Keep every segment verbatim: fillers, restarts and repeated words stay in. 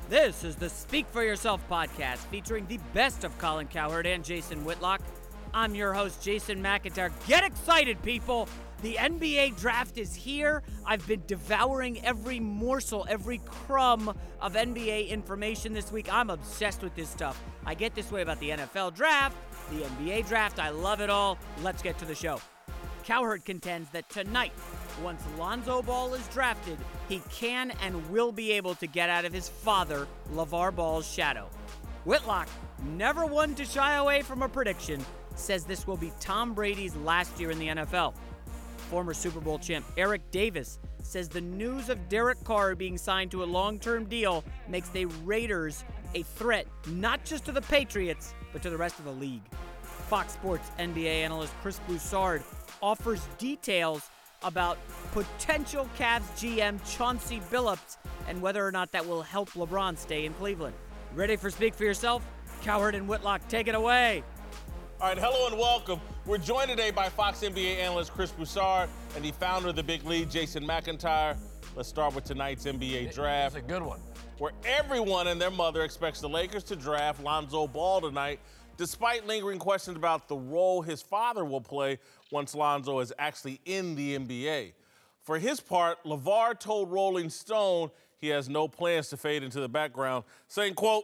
This is the Speak For Yourself podcast featuring the best of Colin Cowherd and Jason Whitlock. I'm your host, Jason McIntyre. Get excited, people! The N B A draft is here. I've been devouring every morsel, every crumb of N B A information this week. I'm obsessed with this stuff. I get this way about the N F L draft, the N B A draft. I love it all. Let's get to the show. Cowherd contends that tonight, once Lonzo Ball is drafted, he can and will be able to get out of his father, LeVar Ball's shadow. Whitlock, never one to shy away from a prediction, says this will be Tom Brady's last year in the N F L. Former Super Bowl champ Eric Davis says the news of Derek Carr being signed to a long-term deal makes the Raiders a threat not just to the Patriots, but to the rest of the league. Fox Sports N B A analyst Chris Broussard offers details about potential Cavs G M Chauncey Billups and whether or not that will help LeBron stay in Cleveland. Ready for Speak For Yourself? Cowherd and Whitlock, take it away. All right, hello and welcome. We're joined today by Fox N B A analyst Chris Broussard and the founder of the Big Lead, Jason McIntyre. Let's start with tonight's N B A draft. It's a good one. Where everyone and their mother expects the Lakers to draft Lonzo Ball tonight, despite lingering questions about the role his father will play once Lonzo is actually in the N B A. For his part, LeVar told Rolling Stone he has no plans to fade into the background, saying, quote,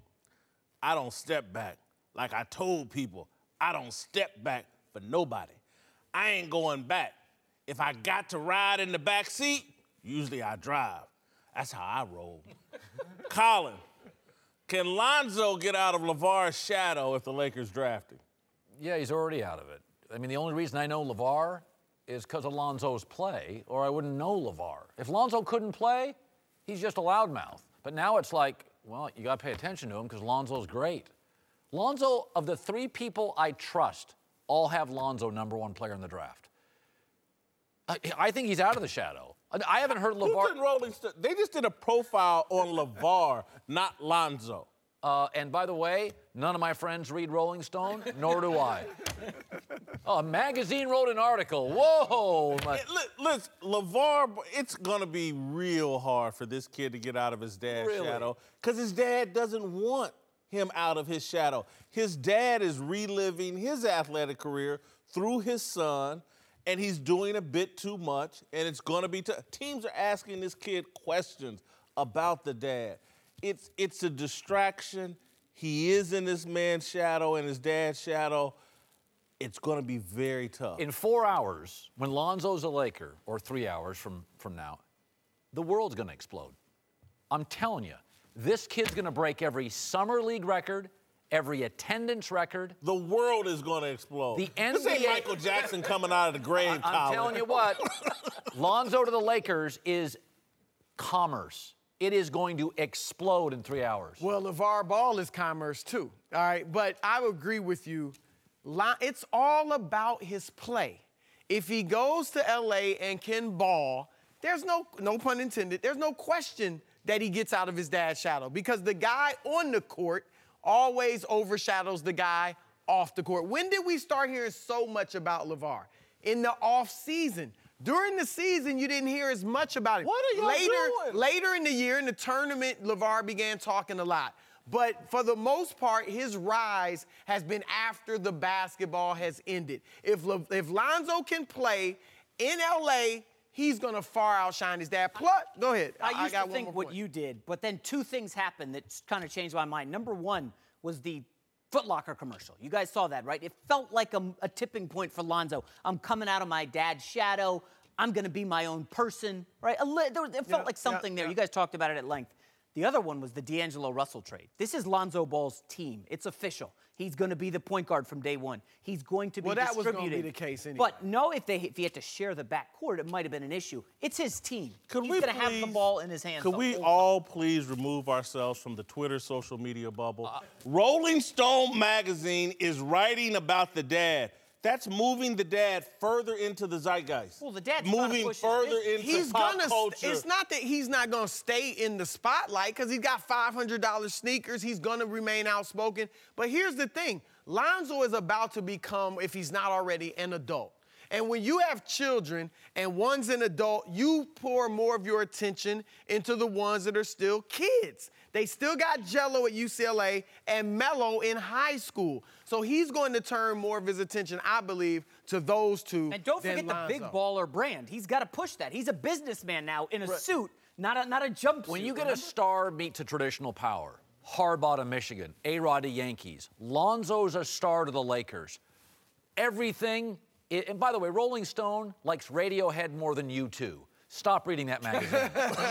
"I don't step back. Like I told people, I don't step back for nobody. I ain't going back. If I got to ride in the back seat, usually I drive. That's how I roll." Colin, can Lonzo get out of LeVar's shadow if the Lakers draft him? Yeah, he's already out of it. I mean, the only reason I know LeVar is because of Lonzo's play, or I wouldn't know LeVar. If Lonzo couldn't play, he's just a loudmouth. But now it's like, well, you got to pay attention to him because Lonzo's great. Lonzo, of the three people I trust, all have Lonzo number one player in the draft. I, I think he's out of the shadow. I haven't heard LeVar. Who's in Rolling Stone? They just did a profile on LeVar, not Lonzo. Uh, and by the way, none of my friends read Rolling Stone, nor do I. Oh, a magazine wrote an article. Whoa! My... Hey, listen, LeVar, it's going to be real hard for this kid to get out of his dad's Really? shadow because his dad doesn't want him out of his shadow. His dad is reliving his athletic career through his son, and he's doing a bit too much, and it's going to be... T- Teams are asking this kid questions about the dad. It's it's a distraction. He is in this man's shadow and his dad's shadow. It's going to be very tough. In four hours, when Lonzo's a Laker, or three hours from, from now, the world's going to explode. I'm telling you, this kid's going to break every summer league record, every attendance record. The world is going to explode. The N B A... This ain't Michael Jackson coming out of the grave, I, I'm Colin. telling you what, Lonzo to the Lakers is commerce. It is going to explode in three hours. Well, LeVar Ball is commerce too, all right? But I would agree with you. It's all about his play. If he goes to L A and can ball, there's no, no pun intended, there's no question that he gets out of his dad's shadow because the guy on the court always overshadows the guy off the court. When did we start hearing so much about LeVar? In the off season. During the season, you didn't hear as much about him. What are y'all later, doing? Later in the year, in the tournament, LeVar began talking a lot. But for the most part, his rise has been after the basketball has ended. If, Le- if Lonzo can play in L A, he's going to far outshine his dad. Plus, go ahead. I, I used got to think what point. you did, but then two things happened that kind of changed my mind. Number one was the Foot Locker commercial. You guys saw that, right? It felt like a, a tipping point for Lonzo. I'm coming out of my dad's shadow. I'm going to be my own person, right? A li- there, it felt Yeah, like something yeah, there. yeah. You guys talked about it at length. The other one was the D'Angelo Russell trade. This is Lonzo Ball's team. It's official. He's going to be the point guard from day one. He's going to be Well, that was distributed. gonna be the case anyway. But no, if they if he had to share the backcourt, it might have been an issue. It's his team. Could He's we going to have the please- ball in his hands. Could the we whole all please remove ourselves from the Twitter social media bubble? Uh, Rolling Stone magazine is writing about the dad. That's moving the dad further into the zeitgeist. Well, the dad's trying to moving push his further business. into He's pop gonna. culture. It's not that he's not gonna stay in the spotlight because he's got five hundred dollars sneakers. He's gonna remain outspoken. But here's the thing: Lonzo is about to become, if he's not already, an adult. And when you have children and one's an adult, you pour more of your attention into the ones that are still kids. They still got Jello at U C L A and Melo in high school. So he's going to turn more of his attention, I believe, to those two. And don't than forget the Lonzo. big baller brand. He's got to push that. He's a businessman now in a Right. suit, not a, not a jumpsuit. When you get a remember? star meet to traditional power, Harbaugh to Michigan, A-Rod to Yankees, Lonzo's a star to the Lakers. Everything, i- and by the way, Rolling Stone likes Radiohead more than you two. Stop reading that magazine.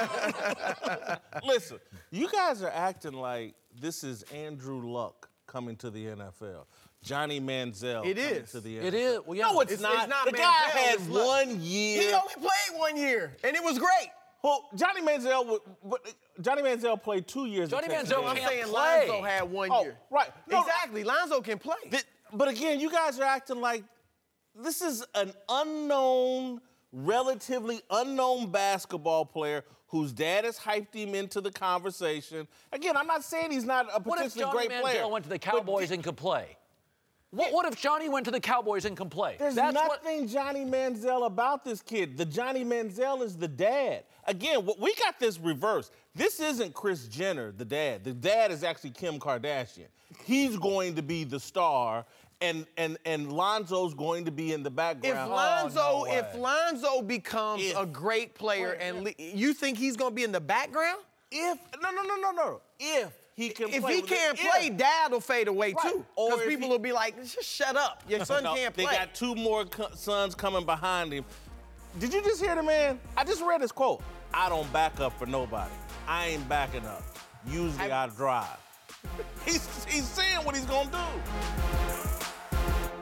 Listen, you guys are acting like this is Andrew Luck coming to the N F L. Johnny Manziel It coming is. to the It N F L. is. Well, yeah. No, it's, It's- not. it's not The guy Manziel, had it's Luck. one year. He only played one year, and it was great. Well, Johnny Manziel, would- but Johnny Manziel played two years. Johnny at Texas Manziel A and M. I'm can't saying play. Lonzo had one Oh, year. right. No, exactly. Lonzo can play. Th- But again, you guys are acting like this is an unknown, relatively unknown basketball player whose dad has hyped him into the conversation. Again, I'm not saying he's not a What if potentially Johnny great Manziel player. went to the but Cowboys th- and could play? What, what if Johnny went to the Cowboys and could play? There's That's what- nothing Johnny Manziel about this kid. The Johnny Manziel is the dad. Again, what we got this reversed. This isn't Kris Jenner, the dad. The dad is actually Kim Kardashian. He's going to be the star, and and and Lonzo's going to be in the If background. Lonzo, no way. if Lonzo becomes If. a great player, and le- you think he's going to be in the background? If no no no no no. If he can If play he with it, can't if. play, Dad will fade away Right. too. Or Because if people he- will be like, just shut up. Your son No, can't they play. got two more co- sons coming behind him. Did you just hear the man? I just read his quote. I don't back up for nobody. I ain't backing up. Usually I drive. He's, he's saying what he's gonna do.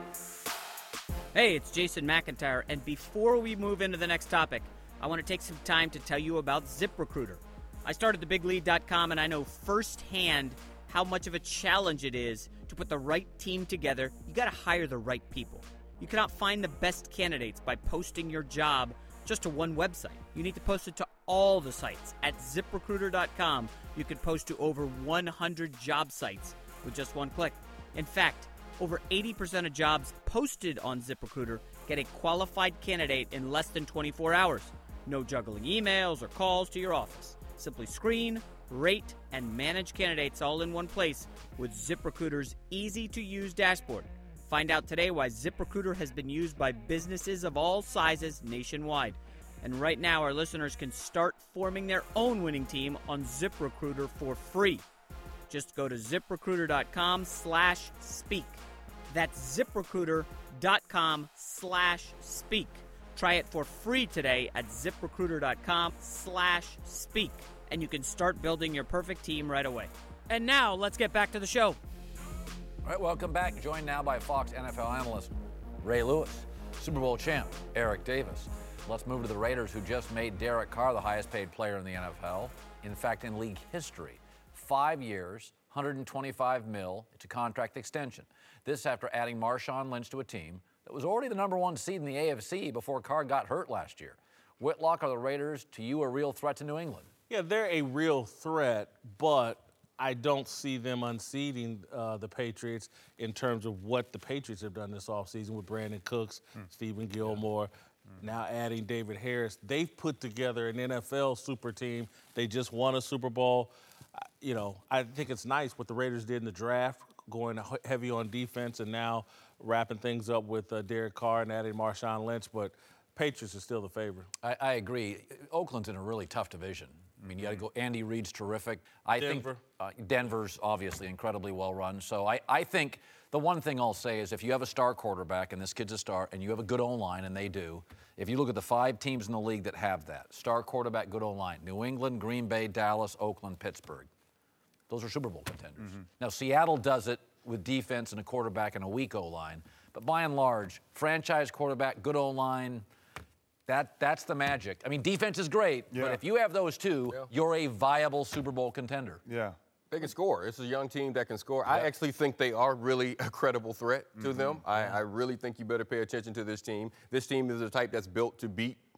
Hey, it's Jason McIntyre, and before we move into the next topic, I want to take some time to tell you about ZipRecruiter. I started the big lead dot com, and I know firsthand how much of a challenge it is to put the right team together. You got to hire the right people. You cannot find the best candidates by posting your job just to one website. You need to post it to all the sites. At zip recruiter dot com, you can post to over one hundred job sites with just one click. In fact, over eighty percent of jobs posted on ZipRecruiter get a qualified candidate in less than twenty-four hours. No juggling emails or calls to your office. Simply screen, rate, and manage candidates all in one place with ZipRecruiter's easy-to-use dashboard. Find out today why ZipRecruiter has been used by businesses of all sizes nationwide. And right now, our listeners can start forming their own winning team on ZipRecruiter for free. Just go to zip recruiter dot com slash speak. That's zip recruiter dot com slash speak. Try it for free today at zip recruiter dot com slash speak. And you can start building your perfect team right away. And now, let's get back to the show. All right, welcome back. Joined now by Fox N F L analyst Ray Lewis, Super Bowl champ Eric Davis. Let's move to the Raiders, who just made Derek Carr the highest paid player in the N F L. In fact, in league history. Five years, one hundred twenty-five mil. It's a contract extension. This after adding Marshawn Lynch to a team that was already the number one seed in the A F C before Carr got hurt last year. Whitlock, are the Raiders, to you, a real threat to New England? Yeah, they're a real threat, but I don't see them unseating uh, the Patriots in terms of what the Patriots have done this offseason with Brandon Cooks, mm. Stephen Gilmore, mm. now adding David Harris. They've put together an N F L super team. They just won a Super Bowl. Uh, you know, I think it's nice what the Raiders did in the draft, going heavy on defense and now wrapping things up with uh, Derek Carr and adding Marshawn Lynch, but Patriots are still the favorite. I, I agree. Oakland's in a really tough division. I mean, you got to go. Andy Reid's terrific. I Denver. think uh, Denver's obviously incredibly well run. So I, I think the one thing I'll say is if you have a star quarterback, and this kid's a star, and you have a good O-line, and they do, if you look at the five teams in the league that have that, star quarterback, good O-line, New England, Green Bay, Dallas, Oakland, Pittsburgh. Those are Super Bowl contenders. Mm-hmm. Now, Seattle does it with defense and a quarterback and a weak O-line. But by and large, franchise quarterback, good O-line, That that's the magic. I mean, defense is great, Yeah. but if you have those two, Yeah. you're a viable Super Bowl contender. Yeah. They can score. It's a young team that can score. I actually think they are really a credible threat to Mm-hmm. them. I, I really think you better pay attention to this team. This team is the type that's built to beat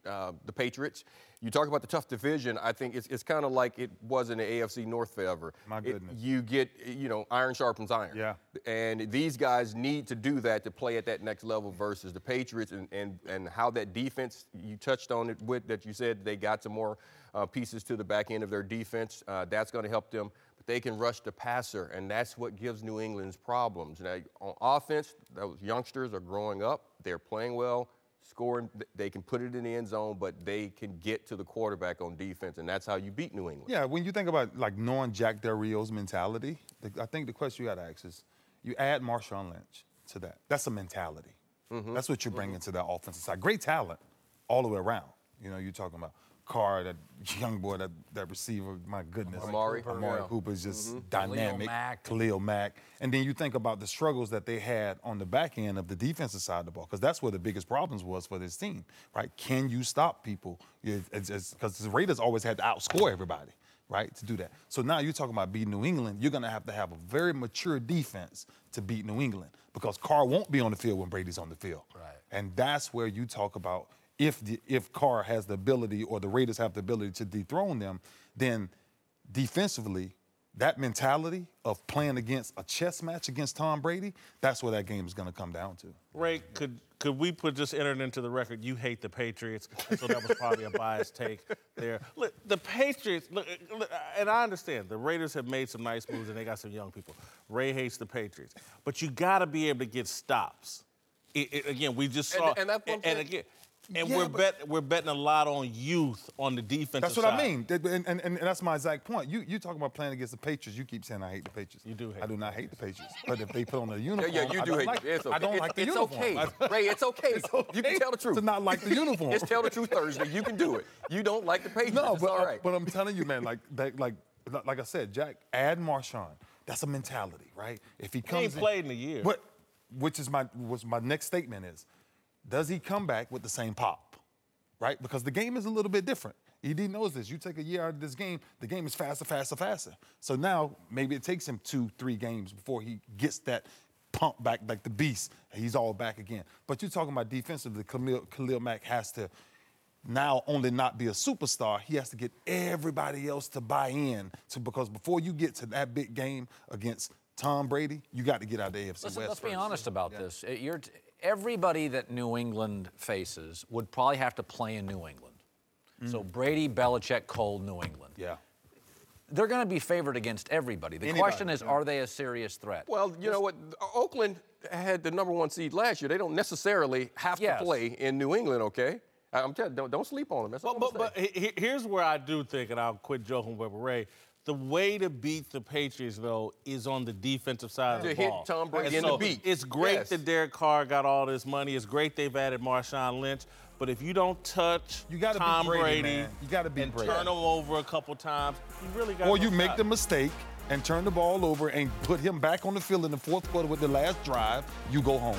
uh, the Patriots. You talk about the tough division. I think it's, it's kind of like it was in the A F C North forever. My goodness. It, you get, you know, iron sharpens iron. Yeah. And these guys need to do that to play at that next level versus the Patriots and, and, and how that defense, you touched on it with that you said they got some more uh, pieces to the back end of their defense. Uh, that's going to help them. But they can rush the passer, and that's what gives New England's problems. Now, on offense, those youngsters are growing up. They're playing well. Scoring, they can put it in the end zone, but they can get to the quarterback on defense, and that's how you beat New England. Yeah, when you think about like knowing Jack Del Rio's mentality, the, I think the question you got to ask is, you add Marshawn Lynch to that. That's a mentality. Mm-hmm. That's what you're bringing mm-hmm. to that offensive side. Great talent all the way around. You know, you're talking about Carr, that young boy, that, that receiver, my goodness. Amari Cooper, Amari yeah. Cooper is just mm-hmm. dynamic. Khalil Mack. Khalil Mack. And then you think about the struggles that they had on the back end of the defensive side of the ball, because that's where the biggest problems was for this team, right? Can you stop people? Because the Raiders always had to outscore everybody, right, to do that. So now you're talking about beating New England. You're going to have to have a very mature defense to beat New England, because Carr won't be on the field when Brady's on the field. Right. And that's where you talk about if the, if Carr has the ability, or the Raiders have the ability to dethrone them, then defensively, that mentality of playing against a chess match against Tom Brady, that's where that game is going to come down to. Ray, could could we put just enter it into the record? You hate the Patriots, so that was probably a biased take there. Look, the Patriots, look, look, and I understand the Raiders have made some nice moves and they got some young people. Ray hates the Patriots, but you got to be able to get stops. It, it, again, we just saw, and, and, that's one and, and again. And yeah, we're bet we're betting a lot on youth on the defensive That's what side. I mean, and, and, and that's my exact point. You you talking about playing against the Patriots? You keep saying I hate the Patriots. You do hate. I do not hate the Patriots, but if they put on a uniform, yeah, yeah, you I do don't hate. like, It's okay. I don't it's, like the it's uniform. okay, Ray. It's okay. It's okay. You can tell the truth. To not like the uniform. It's tell the truth Thursday. You can do it. You don't like the Patriots. No, it's but all right. but I'm telling you, man, like that, like like I said, Jack, add Marshawn. That's a mentality, right? If he comes, he ain't in, played in a year. What, which is my was my next statement is, does he come back with the same pop? Right? Because the game is a little bit different. E D knows this. You take a year out of this game, the game is faster, faster, faster. So now maybe it takes him two, three games before he gets that pump back like the beast. He's all back again. But you're talking about defensively, Khalil, Khalil Mack has to now only not be a superstar. He has to get everybody else to buy in. To, because before you get to that big game against Tom Brady, you got to get out of the A F C Listen, West let's first. be honest about yeah. this. You're t- everybody that New England faces would probably have to play in New England. Mm. So Brady, Belichick, Cole, New England. Yeah. They're going to be favored against everybody. The Anybody, question is, yeah. are they a serious threat? Well, you know what? Oakland had the number one seed last year. They don't necessarily have Yes. to play in New England, okay? I'm telling you, don't, don't sleep on them. That's all But, I'm but, saying. but he- here's where I do think, and I'll quit joking with Ray. The way to beat the Patriots, though, is on the defensive side To of the hit ball. Tom Brady And in the so beat. It's great Yes. that Derek Carr got all this money. It's great they've added Marshawn Lynch. But if you don't touch You gotta beat Tom Brady, Brady, man. You gotta beat and Brady. turn him over a couple times, you really got Or no you make shot. the mistake and turn the ball over and put him back on the field in the fourth quarter with the last drive, you go home.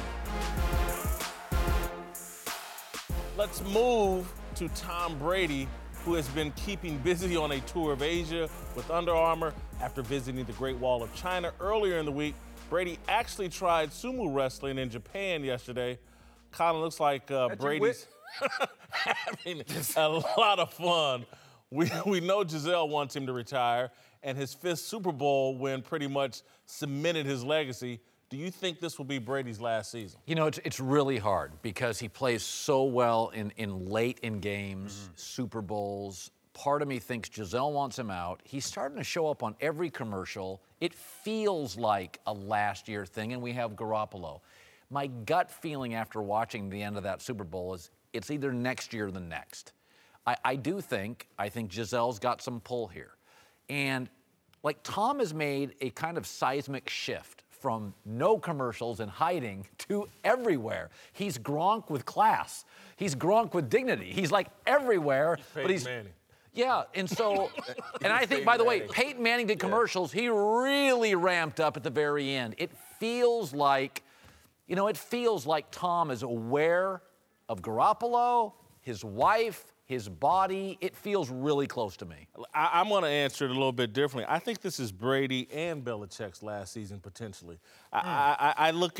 Let's move to Tom Brady, who has been keeping busy on a tour of Asia with Under Armour after visiting the Great Wall of China. Earlier in the week, Brady actually tried sumo wrestling in Japan yesterday. Colin, looks like uh, That you Brady's having a lot of fun. We, we know Giselle wants him to retire, and his fifth Super Bowl win pretty much cemented his legacy. Do you think this will be Brady's last season? You know, it's, it's really hard because he plays so well in, in late in games, mm-hmm. Super Bowls. Part of me thinks Giselle wants him out. He's starting to show up on every commercial. It feels like a last year thing, and we have Garoppolo. My gut feeling after watching the end of that Super Bowl is it's either next year or the next. I, I do think, I think Giselle's got some pull here. And like Tom has made a kind of seismic shift from no commercials and hiding to everywhere. He's Gronk with class. He's Gronk with dignity. He's like everywhere. He's but he's Manning. Yeah, and so, and I think, by the way, Peyton Manning did commercials. He really ramped up at the very end. It feels like, you know, it feels like Tom is aware of Garoppolo, his wife, his body. It feels really close to me. I, I'm going to answer it a little bit differently. I think this is Brady and Belichick's last season, potentially. I, mm. I, I look at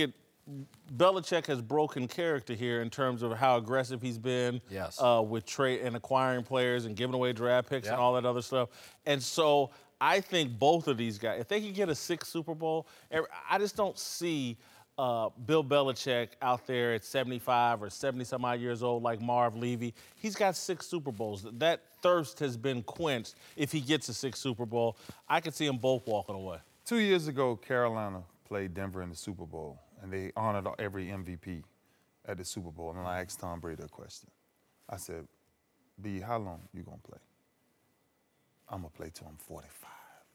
Belichick has broken character here in terms of how aggressive he's been Yes. uh, with trade and acquiring players and giving away draft picks Yeah. and all that other stuff. And so I think both of these guys, if they could get a sixth Super Bowl, I just don't see uh, Bill Belichick out there at seventy-five or seventy-some odd years old like Marv Levy. He's got six Super Bowls. That thirst has been quenched if he gets a sixth Super Bowl. I could see them both walking away. Two years ago, Carolina played Denver in the Super Bowl, and they honored every M V P at the Super Bowl. And I asked Tom Brady a question. I said, B, how long you gonna play? I'm gonna play till I'm forty-five.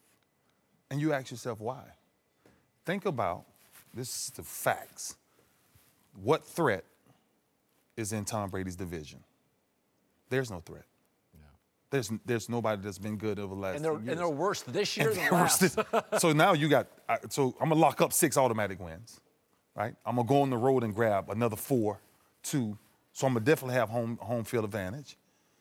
And you ask yourself why. Think about, this is the facts. What threat is in Tom Brady's division? There's no threat. There's there's nobody that's been good over the last And they're, ten years. and they're worse this year And than they're last. worse. So now you got, uh, so I'm gonna lock up six automatic wins, right? I'm gonna go on the road and grab another four, two. So I'm gonna definitely have home home field advantage.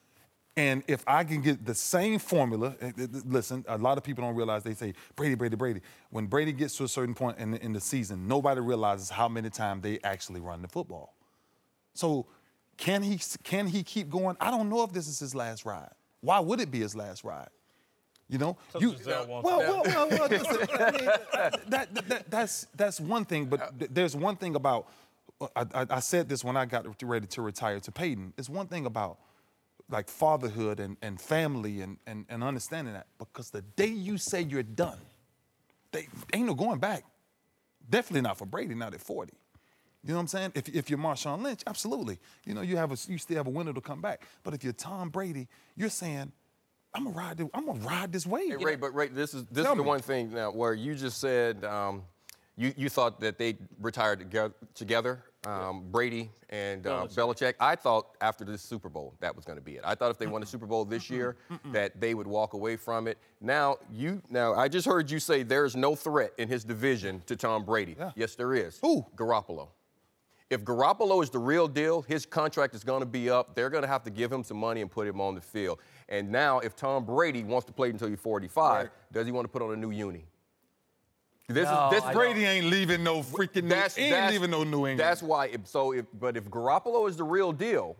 And if I can get the same formula, uh, uh, listen, a lot of people don't realize, they say, Brady, Brady, Brady. When Brady gets to a certain point in the, in the season, nobody realizes how many times they actually run the football. So can he can he keep going? I don't know if this is his last ride. Why would it be his last ride? You know, you, Giselle well, wants well, well, well, listen, I mean, that, that, that, that's that's one thing, but th- there's one thing about. I, I, I said this when I got ready to retire to Peyton. It's one thing about like fatherhood and, and family and, and, and understanding that, because the day you say you're done, they ain't no going back. Definitely not for Brady, not at forty. You know what I'm saying? If, if you're Marshawn Lynch, absolutely. You know, you have a, you still have a window to come back. But if you're Tom Brady, you're saying, I'm gonna ride. The, I'm gonna ride this wave. Hey, Ray, but Ray, this is this Tell is the me. one thing now where you just said um, you you thought that they retired together, together um, Brady and uh, Belichick. I thought after this Super Bowl that was going to be it. I thought if they won the Super Bowl this year that they would walk away from it. Now you now I just heard you say there's no threat in his division to Tom Brady. Yeah. Yes, there is. Who? Garoppolo. If Garoppolo is the real deal, his contract is going to be up. They're going to have to give him some money and put him on the field. And now, if Tom Brady wants to play until he's forty-five, Right. does he want to put on a new uni? This No, is this I Brady ain't leaving no freaking. that's, New, he ain't that's- leaving no New England. That's why. If, so, if but if Garoppolo is the real deal,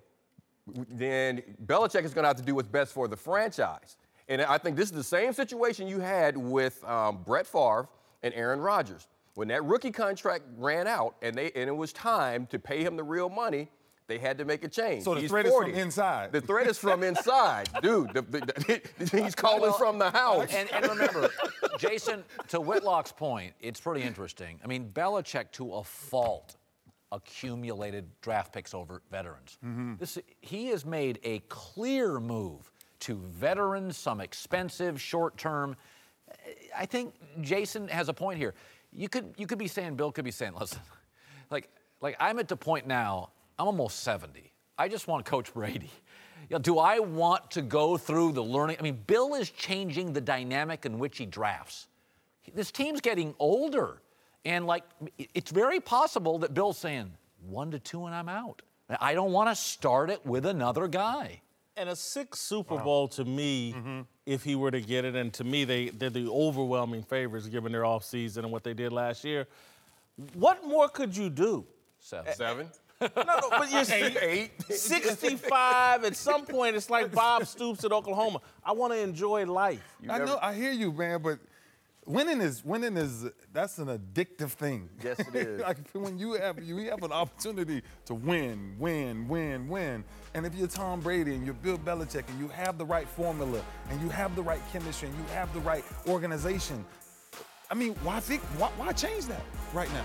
then Belichick is going to have to do what's best for the franchise. And I think this is the same situation you had with um, Brett Favre and Aaron Rodgers. When that rookie contract ran out and they and it was time to pay him the real money, they had to make a change. So the He's threat is forty. from inside. The threat is from inside, dude. The, the, the, he's calling from the house. And, and remember, Jason, to Whitlock's point, it's pretty interesting. I mean, Belichick, to a fault, accumulated draft picks over veterans. This, he has made a clear move to veterans, some expensive, short-term. I think Jason has a point here. You could you could be saying, Bill could be saying, listen, like like I'm at the point now, I'm almost seventy. I just want Coach Brady. You know, do I want to go through the learning? I mean, Bill is changing the dynamic in which he drafts. This team's getting older. And, like, it's very possible that Bill's saying, one to two and I'm out. I don't want to start it with another guy. And a sixth Super Bowl to me, if he were to get it, and to me they, they're the overwhelming favorites given their offseason and what they did last year. What more could you do? Seven. Seven. No, no, but you're eight. Eight. sixty-five, at some point, it's like Bob Stoops at Oklahoma. I want to enjoy life. I know. I hear you, man. But winning is winning is that's an addictive thing. Yes, it is. Like when you have you have an opportunity to win, win, win, win, and if you're Tom Brady and you're Bill Belichick and you have the right formula and you have the right chemistry and you have the right organization, I mean, why think, why, why change that right now?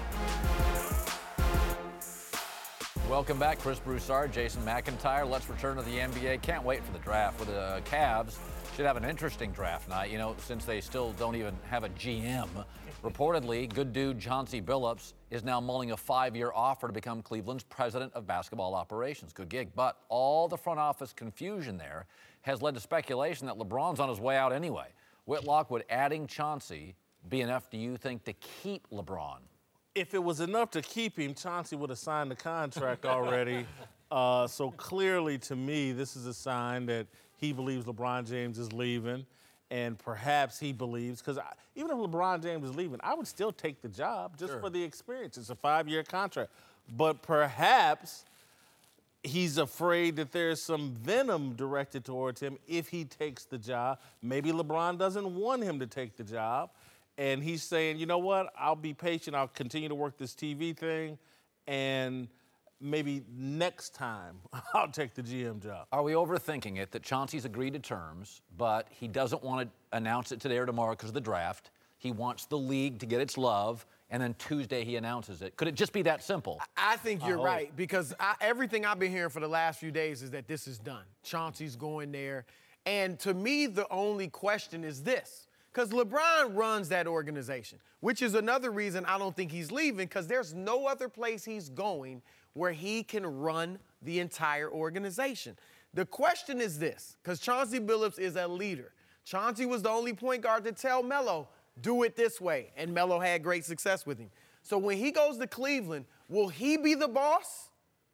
Welcome back, Chris Broussard, Jason McIntyre. Let's return to the N B A. Can't wait for the draft. For the Cavs, should have an interesting draft night, you know, since they still don't even have a G M. Reportedly, good dude Chauncey Billups is now mulling a five-year offer to become Cleveland's president of basketball operations. Good gig. But all the front office confusion there has led to speculation that LeBron's on his way out anyway. Whitlock, would adding Chauncey be enough, do you think, to keep LeBron? If it was enough to keep him, Chauncey would have signed the contract already. uh, so clearly, to me, this is a sign that he believes LeBron James is leaving. And perhaps he believes, because even if LeBron James is leaving, I would still take the job just Sure. for the experience. It's a five-year contract. But perhaps he's afraid that there's some venom directed towards him if he takes the job. Maybe LeBron doesn't want him to take the job. And he's saying, you know what, I'll be patient. I'll continue to work this T V thing. And maybe next time I'll take the G M job. Are we overthinking it that Chauncey's agreed to terms, but he doesn't want to announce it today or tomorrow because of the draft? He wants the league to get its love, and then Tuesday he announces it. Could it just be that simple? I think you're right, because I, everything I've been hearing for the last few days is that this is done. Chauncey's going there. And to me, the only question is this, because LeBron runs that organization, which is another reason I don't think he's leaving, because there's no other place he's going where he can run the entire organization. The question is this, because Chauncey Billups is a leader. Chauncey was the only point guard to tell Melo, do it this way, and Melo had great success with him. So when he goes to Cleveland, will he be the boss,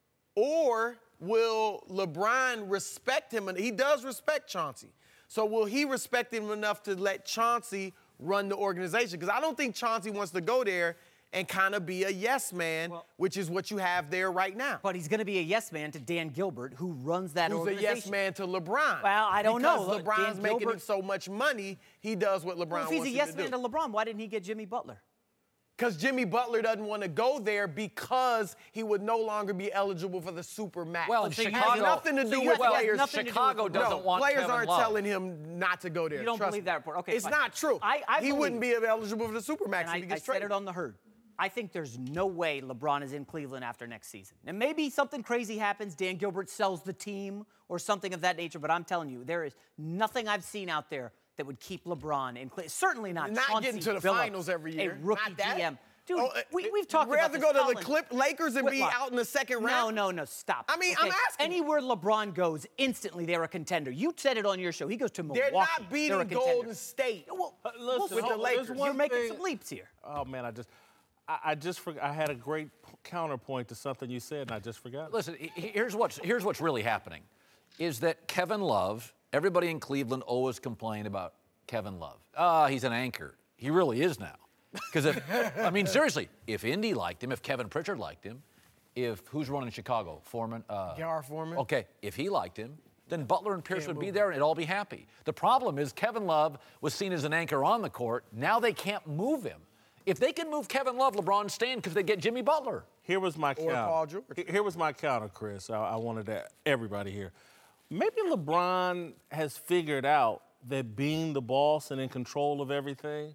or will LeBron respect him? And he does respect Chauncey. So will he respect him enough to let Chauncey run the organization? Because I don't think Chauncey wants to go there and kind of be a yes man, well, which is what you have there right now. But he's going to be a yes man to Dan Gilbert, who runs that Who's organization. Who's a yes man to LeBron? Well, I don't because know. Because LeBron's Dan making Gilbert, him so much money, he does what LeBron well, wants him to do. If he's a yes man to, to LeBron, why didn't he get Jimmy Butler? Because Jimmy Butler doesn't want to go there because he would no longer be eligible for the super max. Well, in so Chicago, it has nothing to do so with well, players. Chicago do with, doesn't no, want players Kevin aren't Love. telling him not to go there. You don't Trust believe me. that report? Okay, it's fine. not true. I, I he believe, wouldn't be eligible for the super max and if he I, gets I traded. said it on the herd. I think there's no way LeBron is in Cleveland after next season. And maybe something crazy happens, Dan Gilbert sells the team or something of that nature, but I'm telling you, there is nothing I've seen out there that would keep LeBron in Cleveland. Certainly not Not Chauncey getting to the Billups, finals every year. a rookie Not that. G M. Dude, oh, we, we've talked about rather this. go to Colin, the Clip Lakers and Whitlock. be out in the second No, round? no, no, stop. I mean, okay. I'm asking. Anywhere LeBron goes, instantly they're a contender. You said it on your show. He goes to Milwaukee. They're not beating they're a contender. Golden State. Well, Uh, listen, with the hold on, there's Lakers. one You're making thing- some leaps here. Oh, man, I just, I, I just forgot. I had a great p- counterpoint to something you said, and I just forgot. Listen, he- here's what's, here's what's really happening, is that Kevin Love, everybody in Cleveland always complained about Kevin Love. Ah, he's an anchor. He really is now. Because if, I mean, seriously, if Indy liked him, if Kevin Pritchard liked him, if, who's running Chicago? Foreman? Uh, Gar Foreman. Okay, if he liked him, then Butler and Pierce would be there and it'd all be happy. The problem is Kevin Love was seen as an anchor on the court. Now they can't move him. If they can move Kevin Love, LeBron's staying because they get Jimmy Butler. Here was my Or counter. Paul George. Here- Here was my counter, Chris. I, I wanted to, everybody here. Maybe LeBron has figured out that being the boss and in control of everything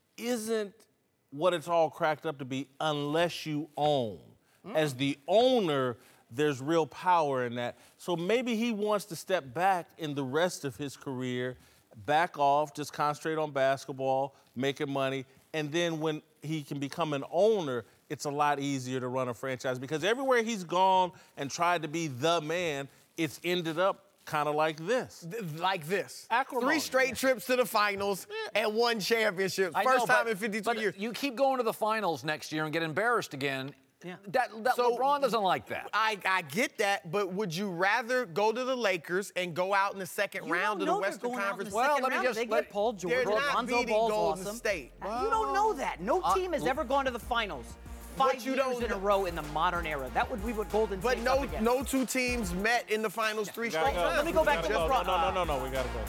isn't what it's all cracked up to be unless you own. Mm. As the owner, there's real power in that. So maybe he wants to step back in the rest of his career, back off, just concentrate on basketball, making money, and then when he can become an owner, it's a lot easier to run a franchise because everywhere he's gone and tried to be the man, it's ended up kind of like this. Like this. Acrimony. Three straight trips to the finals and one championship. I First know, time but- in fifty-two but years. You keep going to the finals next year and get embarrassed again. Yeah. That, that So- LeBron doesn't like that. I, I get that, but would you rather go to the Lakers and go out in the second You round don't of know the they're Western going out in Conference? the Well, second let me round. just They let- get Paul George. They're not Lonzo beating Ball's Golden awesome. State. You don't know that. No Uh, team has l- ever gone to the finals But five you years don't in a know- row in the modern era. That would be what Golden But State's no, up against. no two teams met in the finals three We gotta straight go. times. Let me go back We to gotta LeBron. go. No, no, no, no, we gotta go.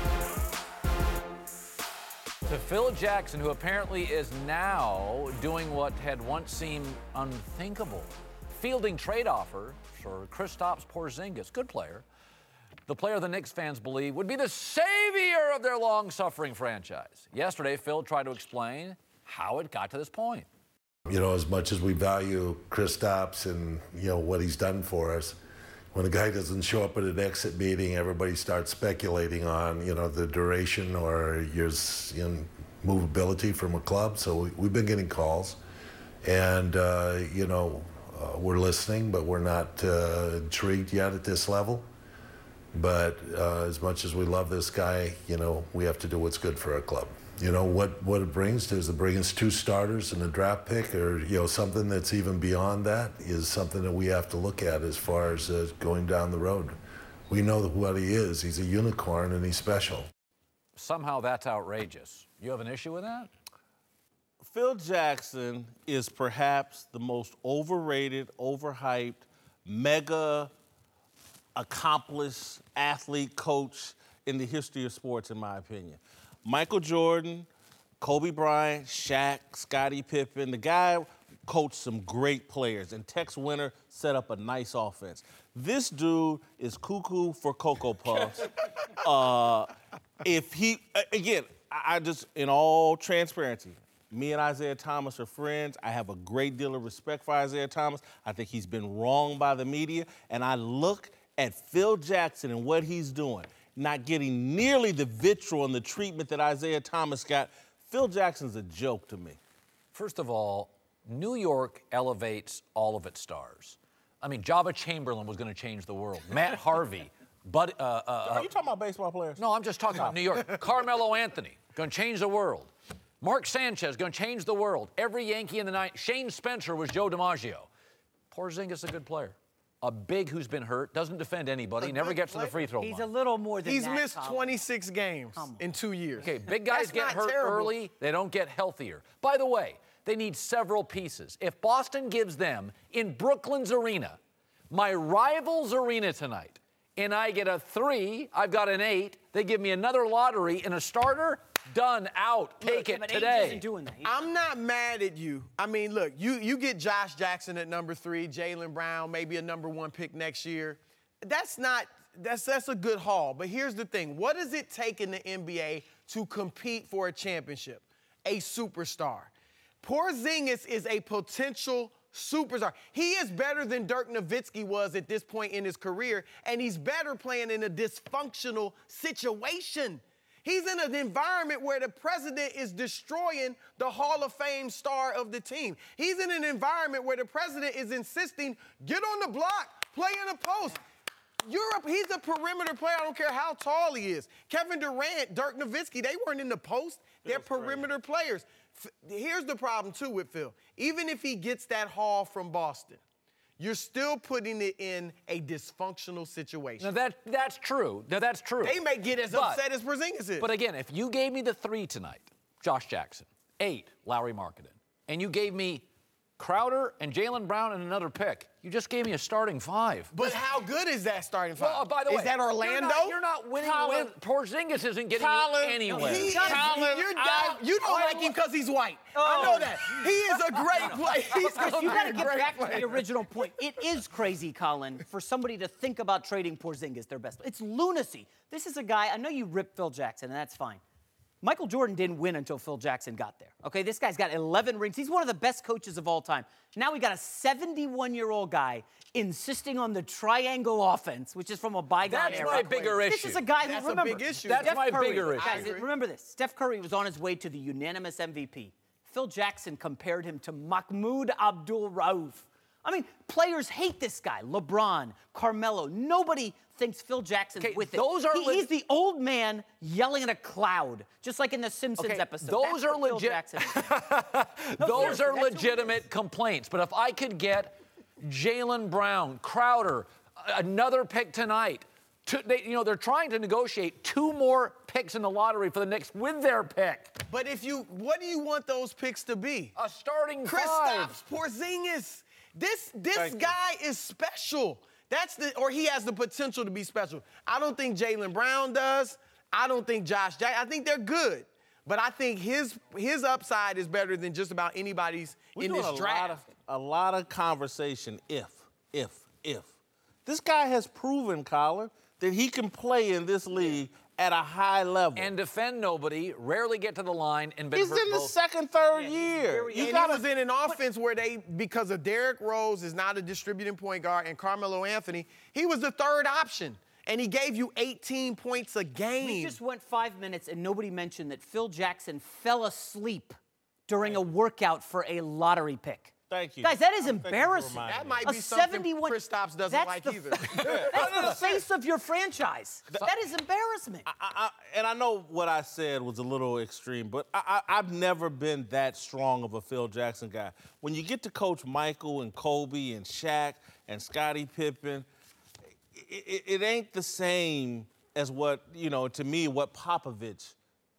To Phil Jackson, who apparently is now doing what had once seemed unthinkable, fielding trade offer for Kristaps Porzingis, good player, the player the Knicks fans believe would be the savior of their long-suffering franchise. Yesterday, Phil tried to explain how it got to this point. You know, as much as we value Kristaps and, you know, what he's done for us, when a guy doesn't show up at an exit meeting, everybody starts speculating on, you know, the duration or your you know, movability from a club. So we, we've been getting calls, and, uh, you know, uh, we're listening, but we're not uh, intrigued yet at this level. But uh, as much as we love this guy, you know, we have to do what's good for our club. You know, what, what it brings to is it brings two starters and a draft pick, or, you know, something that's even beyond that is something that we have to look at as far as uh, going down the road. We know what he is. He's a unicorn and he's special. somehow that's outrageous. You have an issue with that? Phil Jackson is perhaps the most overrated, overhyped, mega accomplished athlete coach in the history of sports, in my opinion. Michael Jordan, Kobe Bryant, Shaq, Scottie Pippen, the guy coached some great players, and Tex Winter set up a nice offense. This dude is cuckoo for Cocoa Puffs. uh, if he, again, I just, in all transparency, me and Isaiah Thomas are friends. I have a great deal of respect for Isaiah Thomas. I think he's been wronged by the media, and I look at Phil Jackson and what he's doing, not getting nearly the vitriol and the treatment that Isaiah Thomas got. Phil Jackson's a joke to me. First of all, New York elevates all of its stars. I mean, Java Chamberlain was going to change the world. Matt Harvey. But, uh, uh, Are you talking about baseball players? No, I'm just talking about New York. Carmelo Anthony, going to change the world. Mark Sanchez, going to change the world. Every Yankee in the night. Shane Spencer was Joe DiMaggio. Porzingis, a good player. A big who's been hurt, doesn't defend anybody, never gets to the free throw line. He's a little more than He's that, missed Colin. twenty-six games in two years. Okay, big guys That's get not hurt terrible. early, they don't get healthier. By the way, they need several pieces. If Boston gives them, in Brooklyn's arena, my rival's arena tonight, and I get a three, I've got an eight, they give me another lottery and a starter, done, out, take Yeah, it but Ainge today. isn't doing that. He- I'm not mad at you. I mean, look, you you get Josh Jackson at number three, Jaylen Brown, maybe a number one pick next year. That's not, that's that's a good haul. But here's the thing. What does it take in the N B A to compete for a championship? A superstar. Porzingis is a potential superstar. He is better than Dirk Nowitzki was at this point in his career, and he's better playing in a dysfunctional situation. He's in an environment where the president is destroying the Hall of Fame star of the team. He's in an environment where the president is insisting, get on the block, play in the post. You're a, he's a perimeter player. I don't care how tall he is. Kevin Durant, Dirk Nowitzki, they weren't in the post. They're perimeter players. F- here's the problem, too, with Phil. Even if he gets that haul from Boston, you're still putting it in a dysfunctional situation. Now, that, that's true. Now, that's true. They may get as But- upset as Porzingis is. But again, if you gave me the three tonight, Josh Jackson, eight, Lowry Markkanen, and you gave me Crowder and Jaylen Brown and another pick, you just gave me a starting five. But how good is that starting five? Well, uh, by the is way, that Orlando? You're not, you're not winning. Colin- With, Porzingis isn't getting Colin- you anywhere. He, Colin, you're I- di- you don't I- like him because he's white. I know that. He is a great player. He's Chris, a you got to great get back to player. the original point. It is crazy, Colin, for somebody to think about trading Porzingis their best. It's lunacy. This is a guy, I know you ripped Phil Jackson, and that's fine. Michael Jordan didn't win until Phil Jackson got there. Okay, this guy's got eleven rings. He's one of the best coaches of all time. Now we got a seventy-one-year-old guy insisting on the triangle offense, which is from a bygone That's era. my bigger This issue. is a guy That's who, a remember, big issue. That's Steph my Curry, bigger issue. Guys, I agree. remember this. Steph Curry was on his way to the unanimous M V P. Phil Jackson compared him to Mahmoud Abdul-Rauf. I mean, players hate this guy. LeBron, Carmelo. Nobody thinks Phil Jackson's Okay, with it. those are He- leg- he's the old man yelling at a cloud, just like in the Simpsons Okay, episode. those That's are what Phil legit- Jackson is. Those seriously, are that's who it legitimate complaints. But if I could get Jaylen Brown, Crowder, another pick tonight, to, they, you know, they're trying to negotiate two more picks in the lottery for the Knicks with their pick. But if you, what do you want those picks to be? A starting Chris five. Stops, Porzingis. This this Thank you. guy is special. That's the, or he has the potential to be special. I don't think Jaylen Brown does. I don't think Josh Jackson. I think they're good, but I think his his upside is better than just about anybody's We're in doing this a draft. lot of a lot of conversation. If, if, if this guy has proven, Colin, that he can play in this league at a high level. And defend nobody, rarely get to the line, and been he's hurt in the both. second, third Yeah, he's year. very- You and gotta he was in an offense where they, because of Derrick Rose is not a distributing point guard and Carmelo Anthony, he was the third option. And he gave you eighteen points a game. We just went five minutes and nobody mentioned that Phil Jackson fell asleep during a workout for a lottery pick. Thank you. Guys, that is Thank you for embarrassing. reminding That me. might A be something seventy-one Kristaps doesn't that's like the, either. That's the face of your franchise. That is embarrassment. I, I, and I know what I said was a little extreme, but I, I, I've never been that strong of a Phil Jackson guy. When you get to coach Michael and Kobe and Shaq and Scottie Pippen, it, it, it ain't the same as what, you know, to me, what Popovich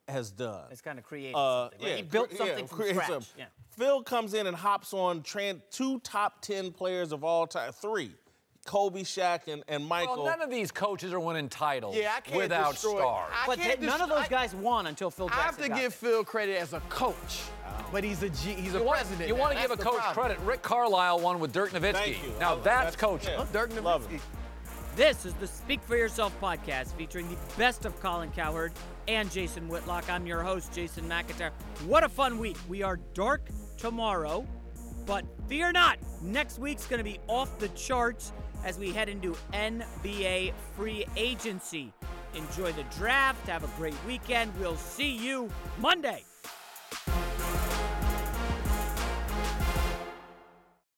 has done. It's kind of created Uh, something. Right? yeah, He built cre- something yeah, from create scratch. something. Yeah. Phil comes in and hops on tran two top ten players of all time, three, Kobe, Shaq, and, and Michael. Well, none of these coaches are winning titles Yeah, I can't without destroy- stars. I But can't they- none of destroy- those guys won until Phil I Jackson have to got give there. Phil credit as a coach, but he's a G, he's a You want, president. you now. want to That's give a the coach problem. credit. Rick Carlisle won with Dirk Nowitzki. Thank you. Now I- that's, that's- coaching. yeah. Oh, Dirk Love Nowitzki. it. This is the Speak for Yourself podcast featuring the best of Colin Cowherd and Jason Whitlock. I'm your host, Jason McIntyre. What a fun week. We are dark tomorrow, but fear not. Next week's going to be off the charts as we head into N B A free agency. Enjoy the draft. Have a great weekend. We'll see you Monday.